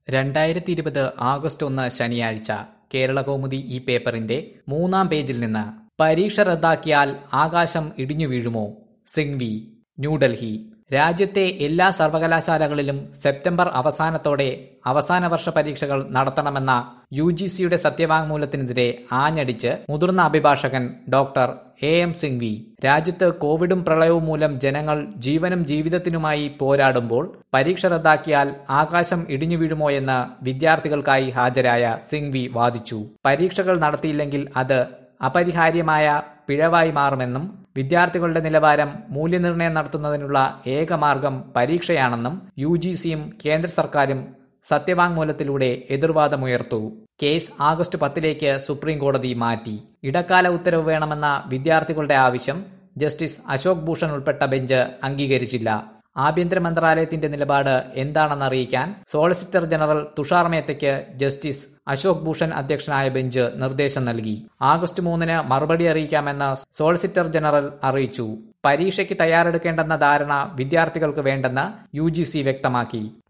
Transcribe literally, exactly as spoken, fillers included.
രണ്ടായിരത്തി ഇരുപത് ആഗസ്റ്റ് ഒന്ന് ശനിയാഴ്ച കേരളകൗമുദി ഈ പേപ്പറിന്റെ മൂന്നാം പേജിൽ നിന്ന് പരീക്ഷ റദ്ദാക്കിയാൽ ആകാശം ഇടിഞ്ഞു വീഴുമോ? സിംഗ്വി, ന്യൂഡൽഹി. രാജ്യത്തെ എല്ലാ സർവകലാശാലകളിലും സെപ്റ്റംബർ അവസാനത്തോടെ അവസാന വർഷ പരീക്ഷകൾ നടത്തണമെന്ന യു ജി സിയുടെ സത്യവാങ്മൂലത്തിനെതിരെ ആഞ്ഞടിച്ച് മുതിർന്ന അഭിഭാഷകൻ ഡോക്ടർ എ എം സിംഗ്വി. രാജ്യത്ത് കോവിഡും പ്രളയവും മൂലം ജനങ്ങൾ ജീവനും ജീവിതത്തിനുമായി പോരാടുമ്പോൾ പരീക്ഷ റദ്ദാക്കിയാൽ ആകാശം ഇടിഞ്ഞു വീഴുമോ എന്ന് വിദ്യാർത്ഥികൾക്കായി ഹാജരായ സിംഗ്വി വാദിച്ചു. പരീക്ഷകൾ നടത്തിയില്ലെങ്കിൽ അത് അപരിഹാര്യമായ പിഴവായി മാറുമെന്നും വിദ്യാർത്ഥികളുടെ നിലവാരം മൂല്യനിർണ്ണയം നടത്തുന്നതിനുള്ള ഏക മാർഗം പരീക്ഷയാണെന്നും യു ജി സിയും കേന്ദ്ര സർക്കാരും സത്യവാങ്മൂലത്തിലൂടെ എതിർവാദമുയർത്തു. കേസ് ആഗസ്റ്റ് പത്തിലേക്ക് സുപ്രീം കോടതി മാറ്റി. ഇടക്കാല ഉത്തരവ് വേണമെന്ന വിദ്യാർത്ഥികളുടെ ആവശ്യം ജസ്റ്റിസ് അശോക് ഭൂഷൺ ഉൾപ്പെട്ട ബെഞ്ച് അംഗീകരിച്ചില്ല. ആഭ്യന്തര മന്ത്രാലയത്തിന്റെ നിലപാട് എന്താണെന്ന് അറിയിക്കാൻ സോളിസിറ്റർ ജനറൽ തുഷാർ മേത്തയ്ക്ക് ജസ്റ്റിസ് അശോക് ഭൂഷൺ അധ്യക്ഷനായ ബെഞ്ച് നിർദ്ദേശം നൽകി. ആഗസ്റ്റ് മൂന്നിന് മറുപടി അറിയിക്കാമെന്ന് സോളിസിറ്റർ ജനറൽ അറിയിച്ചു. പരീക്ഷയ്ക്ക് തയ്യാറെടുക്കേണ്ടെന്ന ധാരണ വിദ്യാർത്ഥികൾക്ക് വേണ്ടെന്ന് യു ജി സി വ്യക്തമാക്കി.